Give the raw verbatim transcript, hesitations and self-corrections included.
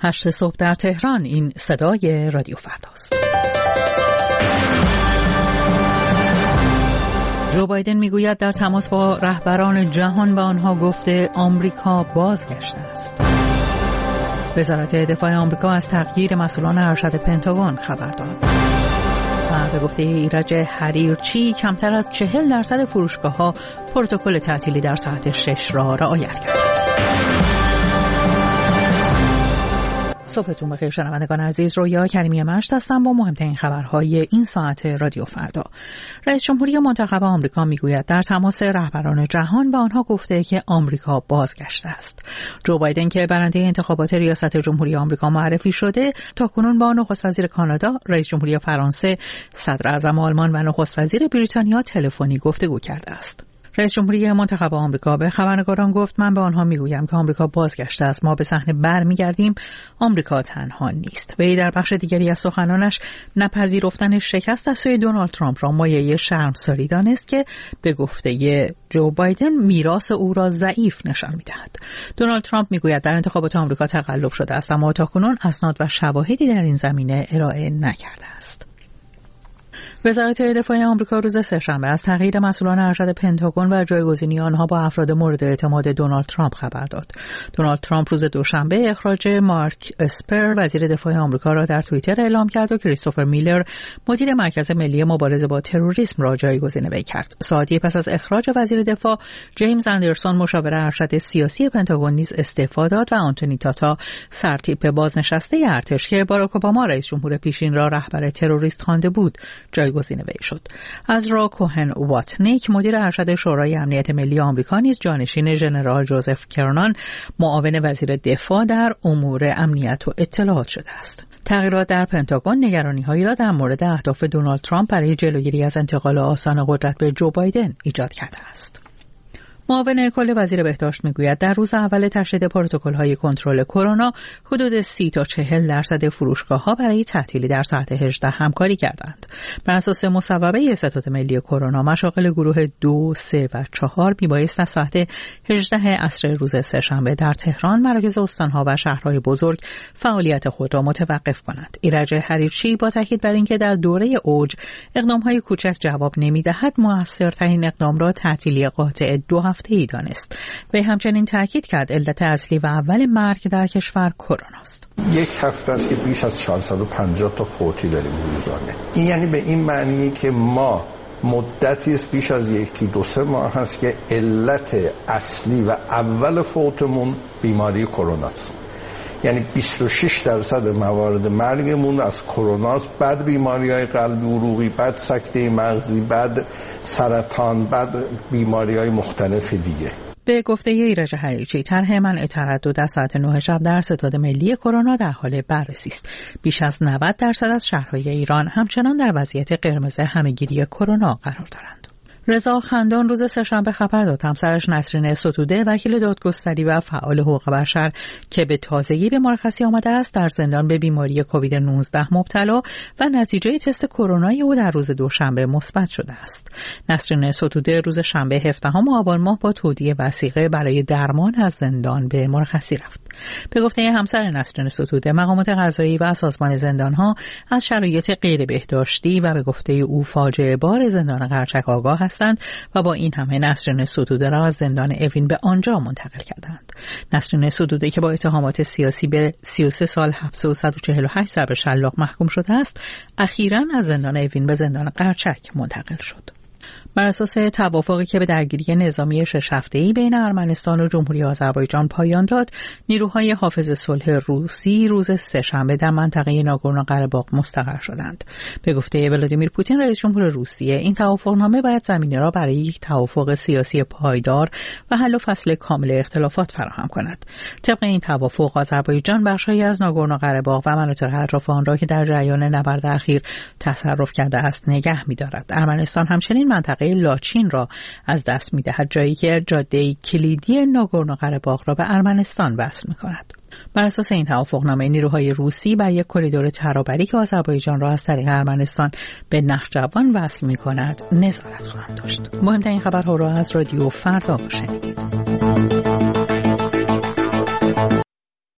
هشت صبح در تهران. این صدای رادیو فرداست. جو بایدن میگوید در تماس با رهبران جهان به آنها گفته آمریکا بازگشته است. وزارت دفاع آمریکا از تغییر مسئولان ارشد پنتاگون خبر داد. و به گفته ایرج حریرچی کمتر از چهل درصد فروشگاه‌ها پروتکل تعطیلی در ساعت شش را رعایت کردند. صبحتون بخیر شنوندگان عزیز، رویا کریمی مشت هستم با مهمترین خبرهای این ساعت رادیو فردا. رئیس جمهوری منتخب آمریکا میگوید در تماس رهبران جهان به آنها گفته که آمریکا بازگشته است. جو بایدن که برنده انتخابات ریاست جمهوری آمریکا معرفی شده، تاکنون با نخست وزیر کانادا، رئیس جمهوری فرانسه، صدر اعظم آلمان و نخست وزیر بریتانیا تلفنی گفتگو کرده است. رئیس جمهوری منتخب آمریکا به خبرنگاران گفت من به آنها میگویم که آمریکا بازگشته است، ما به صحنه برمیگردیم، آمریکا تنها نیست. وی در بخش دیگری از سخنانش نپذیرفتن شکست از سوی دونالد ترامپ را مایه شرمساری دانست که به گفته جو بایدن میراث او را ضعیف نشان میدهد. دونالد ترامپ میگوید در انتخابات آمریکا تقلب شده است، اما تاکنون اسناد و شواهدی در این زمینه ارائه نکرده است. وزارت دفاع آمریکا روز سه‌شنبه از تغییر مسئولان ارشد پنتاگون و جایگزینی آنها با افراد مورد اعتماد دونالد ترامپ خبر داد. دونالد ترامپ روز دوشنبه اخراج مارک اسپر وزیر دفاع آمریکا را در توییتر اعلام کرد و کریستوفر میلر مدیر مرکز ملی مبارزه با تروریسم را جایگزین وی کرد. ساعتی پس از اخراج وزیر دفاع، جیمز اندرسون مشاور ارشد سیاسی پنتاگون نیز استعفا داد و آنتونی تاتا سرتیپ بازنشسته ارتش که باراک اوباما رئیس جمهور پیشین را رهبر تروریست خوانده بود جایگزین وی شد. از را کوهن واتنیک مدیر ارشد شورای امنیت ملی آمریکا نیز جانشین ژنرال جوزف کرنان معاون وزیر دفاع در امور امنیت و اطلاعات شده است. تغییرات در پنتاگون نگرانی‌هایی را در مورد اهداف دونالد ترامپ برای جلوگیری از انتقال آسان قدرت به جو بایدن ایجاد کرده است. معاون کل وزیر بهداشت میگوید در روز اول تشدید پروتکل‌های کنترل کرونا حدود سی تا چهل درصد فروشگاه‌ها برای تعطیلی در ساعت هجده همکاری کردند. بر اساس مصوبه ستاد ملی کرونا، مشاغل گروه دو، سه و چهار میبایست از ساعت هجده عصر روز سه‌شنبه در تهران، مراکز استان‌ها و شهرهای بزرگ فعالیت خود را متوقف کنند. ایرج حریرچی با تاکید بر اینکه در دوره اوج اقدام‌های کوچک جواب نمی‌دهد، موثرترین اقدام را تعطیلی قاطع دو هفته‌ای دانست. وی همچنین تاکید کرد علت اصلی و اول مرگ در کشور کرونا است. یک هفته است که بیش از چهارصد و پنجاه تا فوتی داریم روزانه. این یعنی به این معنیه که ما مدتی است بیش از یکی دو سه ماه هست که علت اصلی و اول فوتمون بیماری کرونا است. یعنی بیست و شش درصد موارد مرگمون از کرونا است، بعد بیماری‌های قلبی عروقی، بعد سکته مغزی، بعد سرطان، بعد بیماری‌های مختلف دیگه. به گفته ایرج حریرچی، طرح منع تردد از ساعت نه شب در ستاد ملی کرونا در حال بررسی است. بیش از نود درصد از شهرهای ایران همچنان در وضعیت قرمز همه‌گیری کرونا قرار دارند. رضا خندان روز سه‌شنبه خبر داد همسرش نسرین ستوده، وکیل دادگستری و فعال حقوق بشر که به تازگی به مرخصی آمده است، در زندان به بیماری کووید نوزده مبتلا و نتیجه تست کرونایی او در روز دوشنبه مثبت شده است. نسرین ستوده روز شنبه هفدهم آبان ماه با تودیع وثیقه برای درمان از زندان به مرخصی رفت. به گفته همسر نسرین ستوده، مقامات قضایی و سازمان زندان‌ها از شرایط غیر بهداشتی و به گفته او فاجعه بار زندان قرچک آگاه هستند و با این همه نسرین ستوده را از زندان اوین به آنجا منتقل کردند. نسرین ستوده که با اتهامات سیاسی به سی و سه سال حبس و صد و چهل و هشت ضرب شلاق محکوم شده است، اخیراً از زندان اوین به زندان قرچک منتقل شد. بر اساس توافقی که به درگیری نظامی شش هفته‌ای بین ارمنستان و جمهوری آذربایجان پایان داد، نیروهای حافظ صلح روسی روز سه‌شنبه در منطقه ناگورنو قره‌باغ مستقر شدند. به گفته ولادیمیر پوتین رئیس جمهور روسیه، این توافقنامه باید زمینه را برای یک توافق سیاسی پایدار و حل و فصل کامل اختلافات فراهم کند. طبق این توافق، آذربایجان بخشی از ناگورنو قره‌باغ و مناطق اطراف آن را که در جریان نبرد اخیر تصرف کرده است نگه می‌دارد. ارمنستان همچنین منطقه لاچین را از دست می‌دهد، جایی که جاده کلیدی ناگورنو قره‌باغ را به ارمنستان وصل می‌کند. بر اساس این توافقنامه، نیروهای روسی بر یک کریدور ترابری که آذربایجان را از طریق ارمنستان به نخجوان وصل می‌کند نظارت خواهند داشت. مهمترین خبرها را از رادیو فردا شنیدید.